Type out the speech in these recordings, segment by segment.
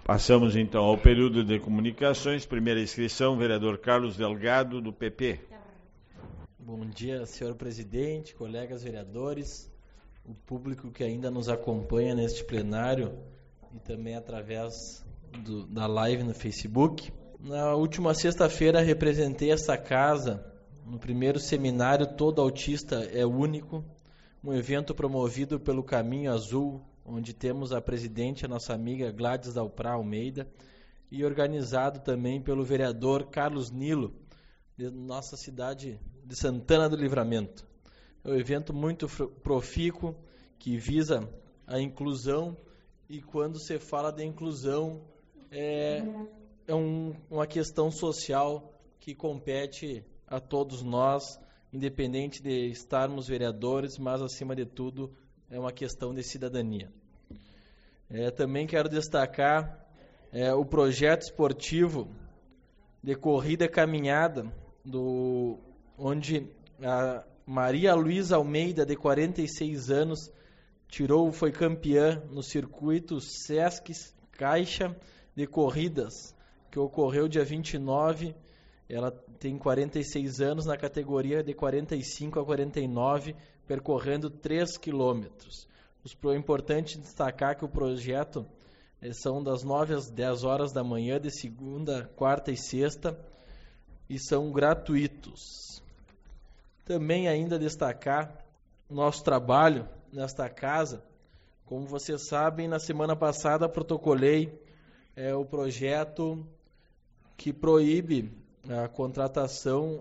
Passamos então ao período de comunicações. Primeira inscrição, vereador Carlos Delgado, do PP. Bom dia, senhor presidente, colegas vereadores, o público que ainda nos acompanha neste plenário e também através da live no Facebook. Na última sexta-feira representei esta casa no primeiro seminário Todo Autista é Único, um evento promovido pelo Caminho Azul, onde temos a presidente, a nossa amiga Gladys Dalprá Almeida, e organizado também pelo vereador Carlos Nilo, de nossa cidade de Santana do Livramento. É um evento muito profícuo, que visa a inclusão, e quando se fala de inclusão, é uma questão social que compete a todos nós, independente de estarmos vereadores, mas, acima de tudo, é uma questão de cidadania. Também quero destacar o projeto esportivo de corrida e caminhada, onde a Maria Luísa Almeida, de 46 anos, foi campeã no circuito Sesc Caixa de Corridas, que ocorreu dia 29. Ela tem 46 anos na categoria de 45 a 49, percorrendo 3 quilômetros. É importante destacar que o projeto são das 9 às 10 horas da manhã, de segunda, quarta e sexta, e são gratuitos. Também ainda destacar o nosso trabalho nesta casa. Como vocês sabem, na semana passada protocolei o projeto que proíbe a contratação,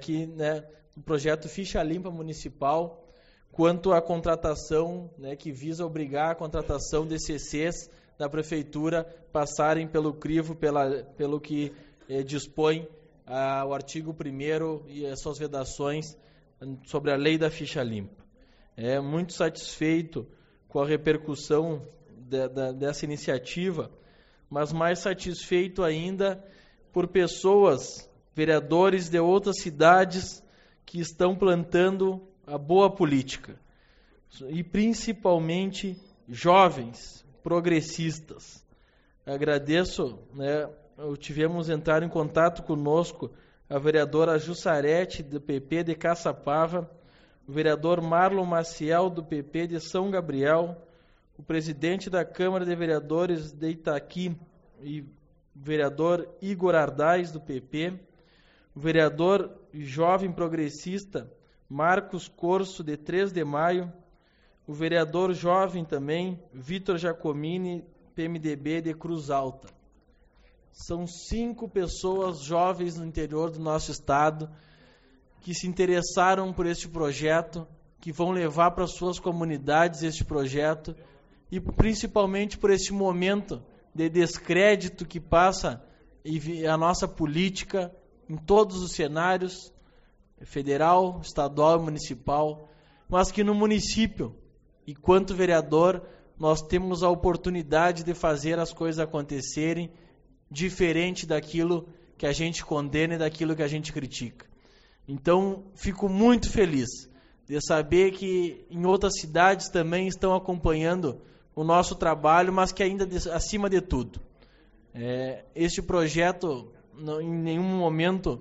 o projeto Ficha Limpa Municipal, quanto à contratação, que visa obrigar a contratação de CCs da Prefeitura passarem pelo crivo, pelo que dispõe o artigo 1º e as suas vedações sobre a lei da ficha limpa. Muito satisfeito com a repercussão dessa iniciativa, mas mais satisfeito ainda por pessoas, vereadores de outras cidades que estão plantando a boa política, e principalmente jovens progressistas. Agradeço, tivemos entrar em contato conosco a vereadora Jussarete, do PP de Caçapava, o vereador Marlon Maciel, do PP de São Gabriel, o presidente da Câmara de Vereadores de Itaqui e o vereador Igor Ardaz, do PP, o vereador jovem progressista Marcos Corso, de 3 de Maio, o vereador jovem também Vitor Giacomini, PMDB de Cruz Alta. São 5 pessoas jovens no interior do nosso estado que se interessaram por este projeto, que vão levar para suas comunidades este projeto, e principalmente por este momento de descrédito que passa a nossa política em todos os cenários, federal, estadual e municipal, mas que no município, enquanto vereador, nós temos a oportunidade de fazer as coisas acontecerem, diferente daquilo que a gente condena e daquilo que a gente critica. Então, fico muito feliz de saber que em outras cidades também estão acompanhando o nosso trabalho, mas que ainda, acima de tudo, este projeto, em nenhum momento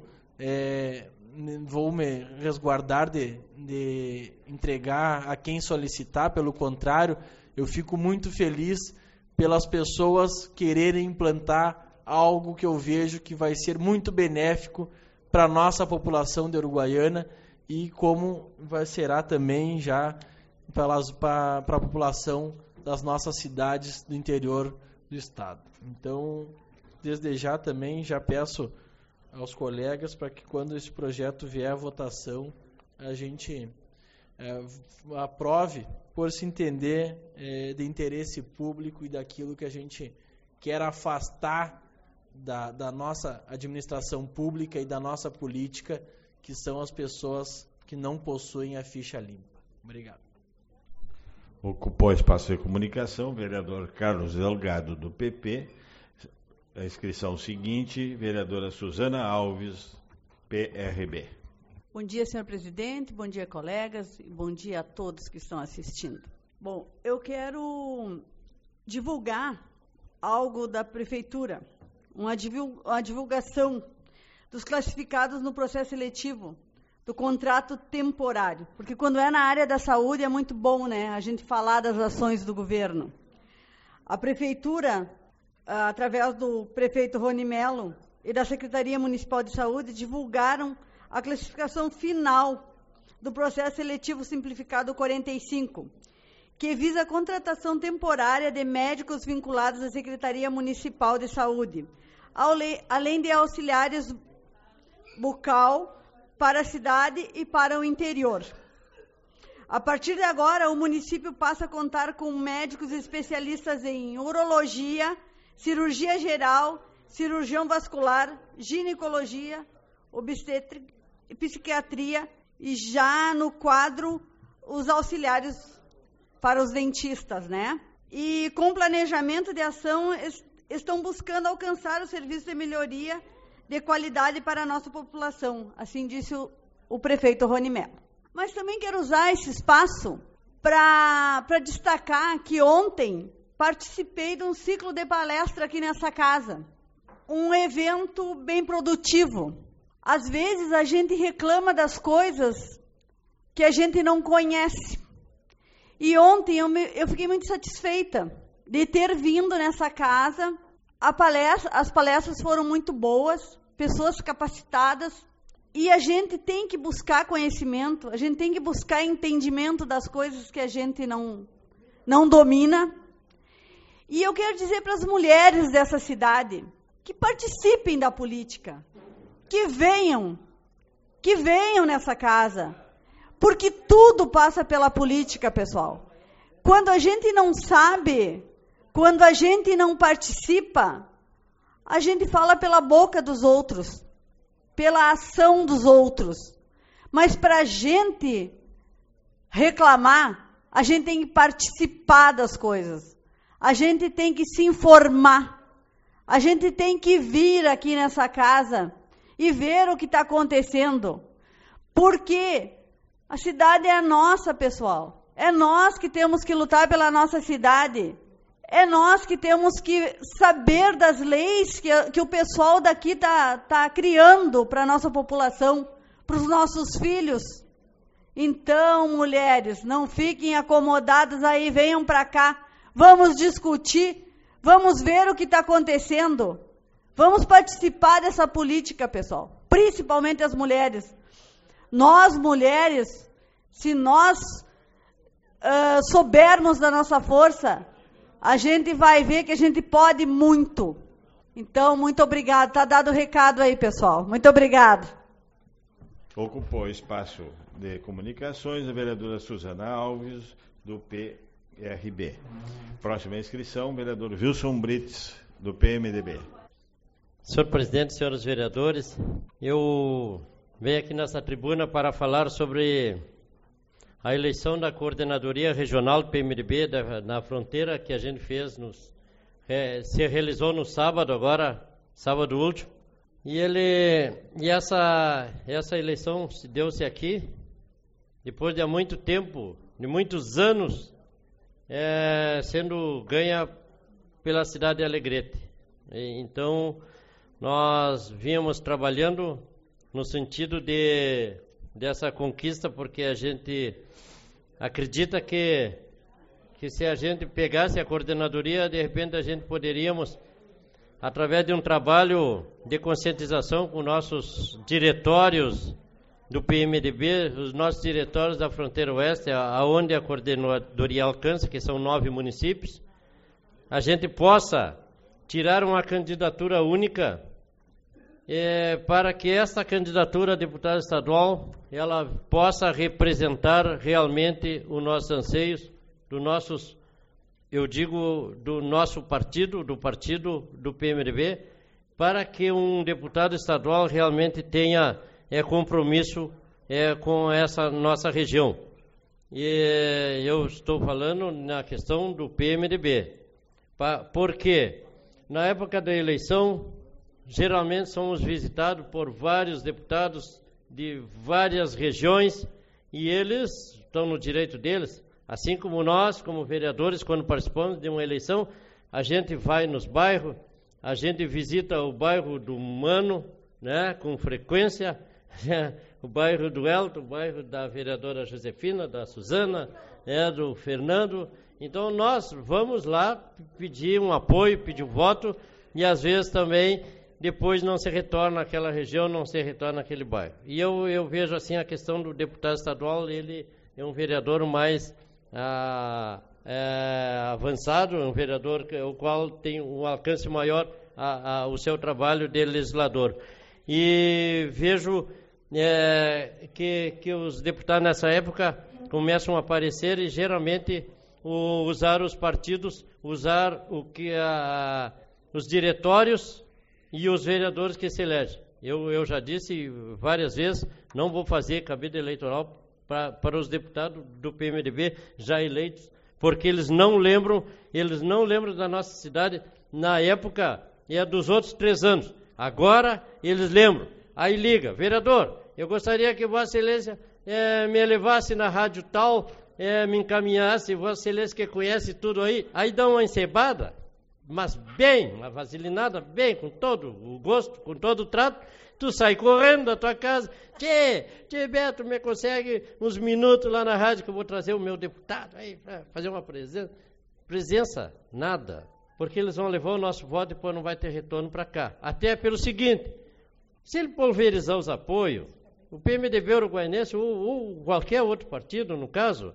vou me resguardar de entregar a quem solicitar. Pelo contrário, eu fico muito feliz pelas pessoas quererem implantar algo que eu vejo que vai ser muito benéfico para a nossa população de Uruguaiana, e como será também já para a população das nossas cidades do interior do estado. Então, desde já também já peço aos colegas para que, quando esse projeto vier à votação, a gente aprove, por se entender de interesse público e daquilo que a gente quer afastar da nossa administração pública e da nossa política, que são as pessoas que não possuem a ficha limpa. Obrigado. Ocupou o espaço de comunicação, vereador Carlos Delgado, do PP. A inscrição seguinte, vereadora Suzana Alves, PRB. Bom dia, senhor presidente, bom dia, colegas, e bom dia a todos que estão assistindo. Bom, eu quero divulgar algo da prefeitura, uma divulgação dos classificados no processo seletivo, do contrato temporário. Porque quando é na área da saúde é muito bom, né, a gente falar das ações do governo. A prefeitura, através do prefeito Rony Mello e da Secretaria Municipal de Saúde, divulgaram a classificação final do processo seletivo simplificado 45, que visa a contratação temporária de médicos vinculados à Secretaria Municipal de Saúde, além de auxiliares bucal para a cidade e para o interior. A partir de agora, o município passa a contar com médicos especialistas em urologia, cirurgia geral, cirurgião vascular, ginecologia, obstétrica e psiquiatria, e já no quadro os auxiliares para os dentistas, né? E com planejamento de ação estão buscando alcançar o serviço de melhoria de qualidade para a nossa população, assim disse o prefeito Rony Mello. Mas também quero usar esse espaço para destacar que ontem participei de um ciclo de palestra aqui nessa casa, um evento bem produtivo. Às vezes a gente reclama das coisas que a gente não conhece. E ontem eu fiquei muito satisfeita de ter vindo nessa casa. As palestras foram muito boas, pessoas capacitadas, e a gente tem que buscar conhecimento, a gente tem que buscar entendimento das coisas que a gente não domina. E eu quero dizer para as mulheres dessa cidade que participem da política, que venham nessa casa, porque tudo passa pela política, pessoal. Quando a gente não sabe, quando a gente não participa, a gente fala pela boca dos outros, pela ação dos outros. Mas para a gente reclamar, a gente tem que participar das coisas. A gente tem que se informar. A gente tem que vir aqui nessa casa e ver o que está acontecendo. Porque a cidade é nossa, pessoal. É nós que temos que lutar pela nossa cidade. É nós que temos que saber das leis que o pessoal daqui tá criando para a nossa população, para os nossos filhos. Então, mulheres, não fiquem acomodadas aí, venham para cá. Vamos discutir, vamos ver o que está acontecendo. Vamos participar dessa política, pessoal. Principalmente as mulheres. Nós, mulheres, se nós soubermos da nossa força, a gente vai ver que a gente pode muito. Então, muito obrigado. Está dado o recado aí, pessoal. Muito obrigado. Ocupou o espaço de comunicações a vereadora Suzana Alves, do PRB. Próxima inscrição, vereador Wilson Brits, do PMDB. Senhor presidente, senhores vereadores, eu venho aqui nessa tribuna para falar sobre a eleição da coordenadoria regional do PMDB na fronteira que a gente fez, se realizou no sábado agora, sábado último, e essa eleição se deu-se aqui, depois de há muito tempo, de muitos anos, sendo ganha pela cidade de Alegrete. Então, nós vínhamos trabalhando no sentido dessa conquista, porque a gente acredita que se a gente pegasse a coordenadoria, de repente a gente poderíamos, através de um trabalho de conscientização com nossos diretórios do PMDB, os nossos diretórios da Fronteira Oeste, aonde a coordenadoria alcança, que são 9 municípios, a gente possa tirar uma candidatura única para que esta candidatura a deputada estadual ela possa representar realmente os nossos anseios, do nosso partido, do partido do PMDB, para que um deputado estadual realmente tenha compromisso com essa nossa região. E eu estou falando na questão do PMDB, porque na época da eleição, geralmente somos visitados por vários deputados de várias regiões e eles estão no direito deles, assim como nós, como vereadores, quando participamos de uma eleição, a gente vai nos bairros, a gente visita o bairro do Mano, né, com frequência, o bairro do Elton, o bairro da vereadora Josefina, da Suzana, do Fernando. Então nós vamos lá pedir um apoio, pedir um voto, e às vezes também depois não se retorna àquela região, não se retorna àquele bairro. E eu vejo assim a questão do deputado estadual, ele é um vereador mais avançado, um vereador o qual tem um alcance maior o seu trabalho de legislador. E vejo que os deputados nessa época começam a aparecer e geralmente usar os partidos, usar os diretórios e os vereadores que se elegem. Eu já disse várias vezes, não vou fazer cabide eleitoral para os deputados do PMDB já eleitos, porque eles não lembram da nossa cidade na época dos outros 3 anos. Agora eles lembram. Aí liga, vereador, eu gostaria que Vossa Excelência me levasse na rádio tal, me encaminhasse, Vossa Excelência que conhece tudo aí dá uma encebada, mas bem, uma vaselinada, bem, com todo o gosto, com todo o trato, tu sai correndo da tua casa, Tchê, Beto, me consegue uns minutos lá na rádio que eu vou trazer o meu deputado aí para fazer uma presença. Presença, nada, porque eles vão levar o nosso voto e depois não vai ter retorno para cá. Até pelo seguinte, se ele pulverizar os apoios, o PMDB uruguaiense ou qualquer outro partido, no caso,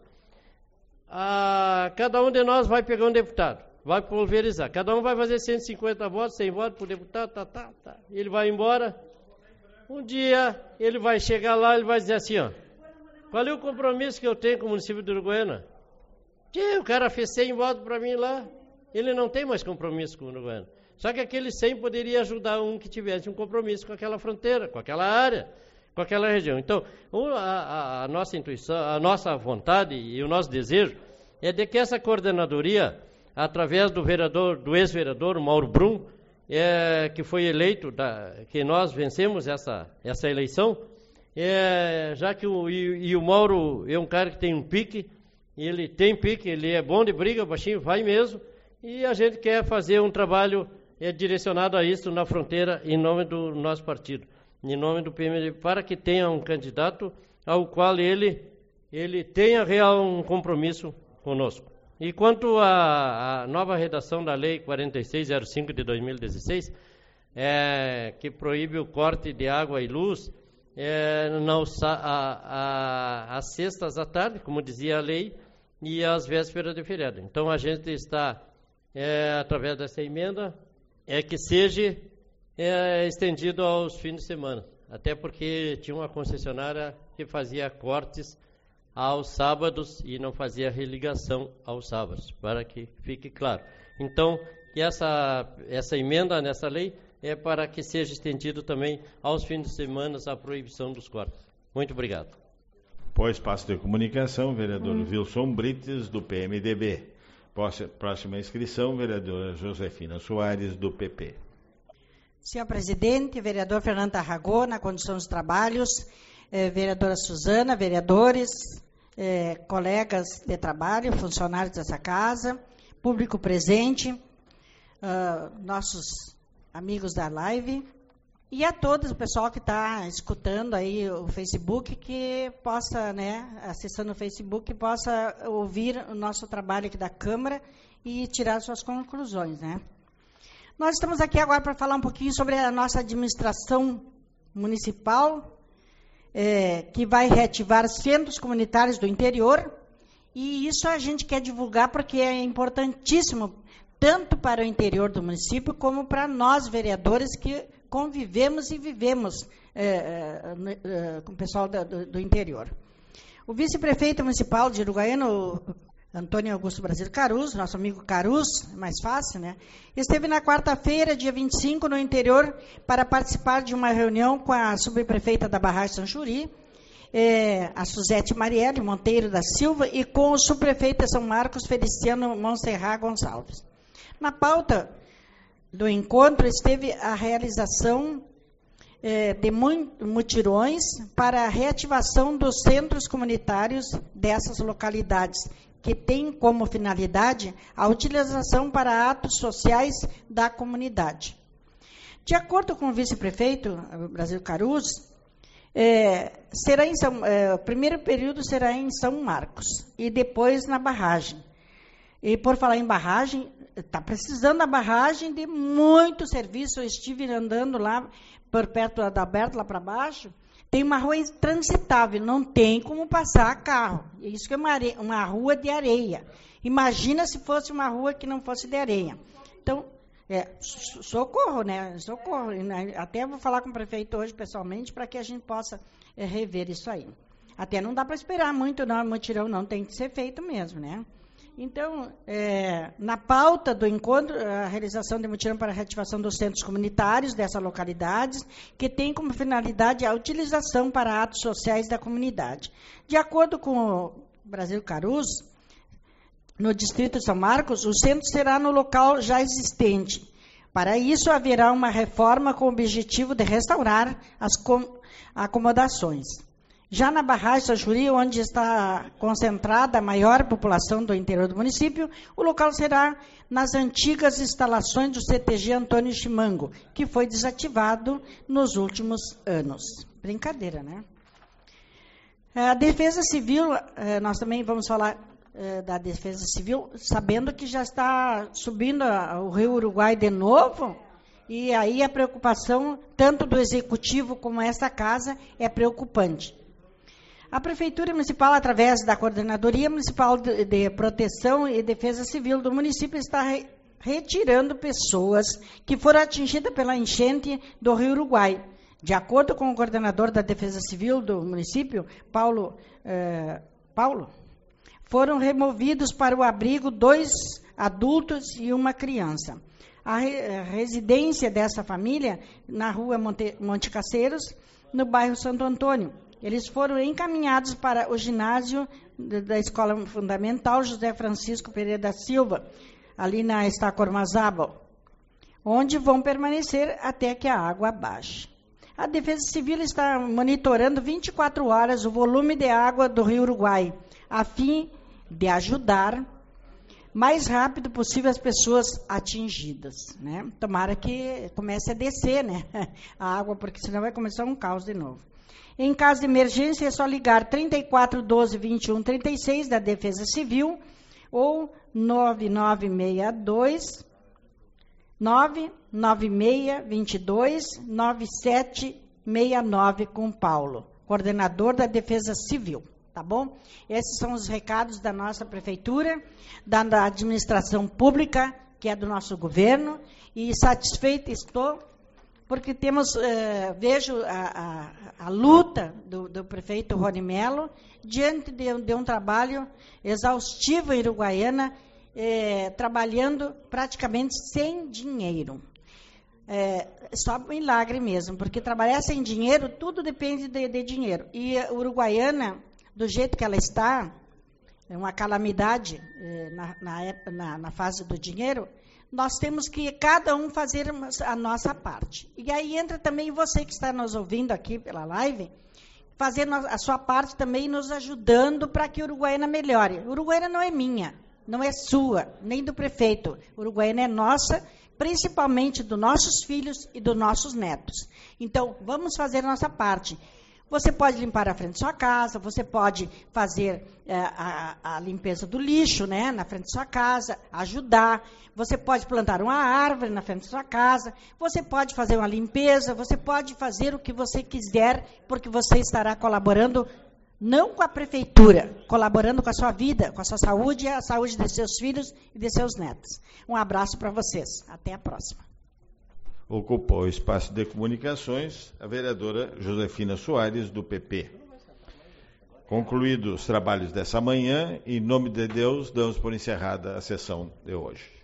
cada um de nós vai pegar um deputado, vai pulverizar. Cada um vai fazer 150 votos, 100 votos por deputado, tá. Ele vai embora. Um dia ele vai chegar lá, ele vai dizer assim, qual é o compromisso que eu tenho com o município de Uruguaiana? O cara fez 100 votos para mim lá, ele não tem mais compromisso com o Uruguaiana. Só que aquele 100 poderia ajudar um que tivesse um compromisso com aquela fronteira, com aquela área, com aquela região. Então, a nossa intuição, a nossa vontade e o nosso desejo é de que essa coordenadoria, através do ex-vereador Mauro Brum, que foi eleito, que nós vencemos essa eleição, já que o Mauro é um cara que tem um pique, ele é bom de briga, baixinho, vai mesmo, e a gente quer fazer um trabalho direcionado a isso na fronteira, em nome do nosso partido, em nome do PMDB, para que tenha um candidato ao qual ele tenha real um compromisso conosco. E quanto à nova redação da Lei 4605 de 2016, que proíbe o corte de água e luz às sextas à tarde, como dizia a lei, e às vésperas de feriado. Então a gente está, através dessa emenda, que seja estendido aos fins de semana, até porque tinha uma concessionária que fazia cortes aos sábados e não fazia religação aos sábados, para que fique claro. Então, essa emenda nessa lei é para que seja estendido também aos fins de semana a proibição dos cortes. Muito obrigado. Pós espaço de comunicação, vereador Wilson Brites, do PMDB. Próxima inscrição, vereadora Josefina Soares, do PP. Senhor presidente, vereador Fernando Tarragó, na condição dos trabalhos, vereadora Suzana, vereadores, colegas de trabalho, funcionários dessa casa, público presente, nossos amigos da live, e a todos o pessoal que está escutando aí o Facebook, que possa, acessando o Facebook, possa ouvir o nosso trabalho aqui da Câmara e tirar suas conclusões, Nós estamos aqui agora para falar um pouquinho sobre a nossa administração municipal, que vai reativar centros comunitários do interior, e isso a gente quer divulgar porque é importantíssimo, tanto para o interior do município, como para nós, vereadores, que convivemos e vivemos com o pessoal do interior. O vice-prefeito municipal de Uruguaiana, Antônio Augusto Brasil Caruz, nosso amigo Caruz, mais fácil, esteve na quarta-feira, dia 25, no interior, para participar de uma reunião com a subprefeita da Barragem Sanjuri, a Suzete Marielle Monteiro da Silva, e com o subprefeito de São Marcos, Feliciano Monserrat Gonçalves. Na pauta do encontro esteve a realização de mutirões para a reativação dos centros comunitários dessas localidades, que tem como finalidade a utilização para atos sociais da comunidade. De acordo com o vice-prefeito Brasil Carus, o primeiro período será em São Marcos e depois na barragem. E por falar em barragem, está precisando da barragem de muito serviço. Eu estive andando lá por perto da Berta, lá para baixo. Tem uma rua intransitável, não tem como passar carro. Isso que é uma rua de areia. Imagina se fosse uma rua que não fosse de areia. Então, socorro, né? Socorro. Até vou falar com o prefeito hoje pessoalmente para que a gente possa rever isso aí. Até não dá para esperar muito, não, mutirão não, tem que ser feito mesmo, né? Então, na pauta do encontro, a realização de mutirão para a reativação dos centros comunitários dessas localidades, que tem como finalidade a utilização para atos sociais da comunidade. De acordo com o Brasil Carus, no distrito de São Marcos, o centro será no local já existente. Para isso, haverá uma reforma com o objetivo de restaurar as acomodações. Já na barragem Sajuri, onde está concentrada a maior população do interior do município, o local será nas antigas instalações do CTG Antônio Chimango, que foi desativado nos últimos anos. Brincadeira, né? A Defesa Civil, nós também vamos falar da Defesa Civil, sabendo que já está subindo o Rio Uruguai de novo, e aí a preocupação, tanto do Executivo como esta casa, é preocupante. A Prefeitura Municipal, através da Coordenadoria Municipal de Proteção e Defesa Civil do município, está retirando pessoas que foram atingidas pela enchente do Rio Uruguai. De acordo com o coordenador da Defesa Civil do município, Paulo, foram removidos para o abrigo 2 adultos e uma criança. A residência dessa família, na rua Monte Caceiros, no bairro Santo Antônio. Eles foram encaminhados para o ginásio da Escola Fundamental José Francisco Pereira da Silva, ali na Estacormazábal, onde vão permanecer até que a água baixe. A Defesa Civil está monitorando 24 horas o volume de água do Rio Uruguai, a fim de ajudar mais rápido possível as pessoas atingidas, né? Tomara que comece a descer, né, a água, porque senão vai começar um caos de novo. Em caso de emergência, é só ligar 34 12 21 36 da Defesa Civil ou 9962 996 22 9769 com Paulo, coordenador da Defesa Civil. Tá bom? Esses são os recados da nossa prefeitura, da administração pública, que é do nosso governo, e satisfeita estou, porque vejo a luta do prefeito Rony Mello, diante de um trabalho exaustivo em Uruguaiana, trabalhando praticamente sem dinheiro. Só milagre mesmo, porque trabalhar sem dinheiro, tudo depende de dinheiro. E a Uruguaiana, do jeito que ela está, é uma calamidade na fase do dinheiro, nós temos que cada um fazer a nossa parte. E aí entra também você que está nos ouvindo aqui pela live, fazer a sua parte também, nos ajudando para que a Uruguaiana melhore. A Uruguaiana não é minha, não é sua, nem do prefeito. A Uruguaiana é nossa, principalmente dos nossos filhos e dos nossos netos. Então, vamos fazer a nossa parte. Você pode limpar a frente da sua casa, você pode fazer a limpeza do lixo, né, na frente da sua casa, ajudar. Você pode plantar uma árvore na frente da sua casa, você pode fazer uma limpeza, você pode fazer o que você quiser, porque você estará colaborando, não com a prefeitura, colaborando com a sua vida, com a sua saúde e a saúde de seus filhos e de seus netos. Um abraço para vocês. Até a próxima. Ocupou o espaço de comunicações a vereadora Josefina Soares, do PP. Concluídos os trabalhos dessa manhã, em nome de Deus, damos por encerrada a sessão de hoje.